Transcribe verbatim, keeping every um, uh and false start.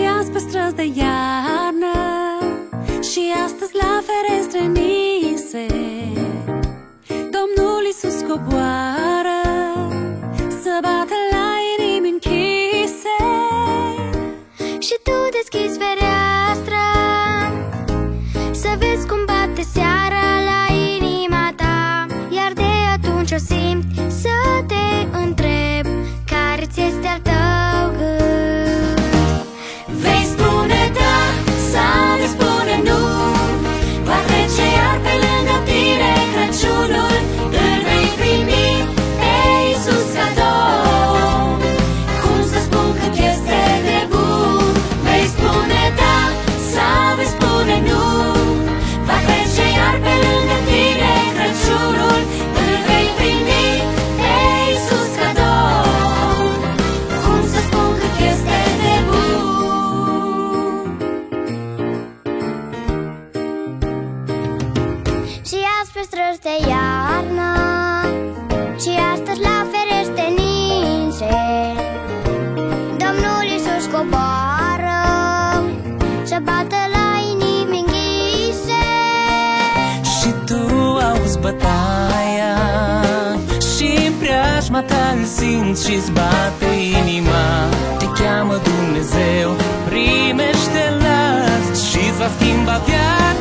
azi pe străzi de iarnă și astăzi la ferestre nise Domnul Iisus coboară să bată la inimi închise. Și tu deschizi fereastra să vezi cum bate seara la inima ta, iar de atunci o simți să te întreb care-ți este al tău gând. Vei spune da sau vei spune nu, va trece iar pe lângă tine Crăciunul, îl vei primi pe Iisus cadou. Cum să spun cât este de bun? Vei spune da sau vei spune nu, va trece iar pe lângă tine Crăciunul, îl vei primi pe Iisus cadou. Cum să spun cât este de bun? Și azi pe străzi de iarnă și astăzi la ferește ninse Domnul Iisus coboară să bată la inimi închise. Și tu auzi bătaia și în preajma ta îl simți și-ți bate inima. Te cheamă Dumnezeu, primește-L azi și-ți va schimba viața.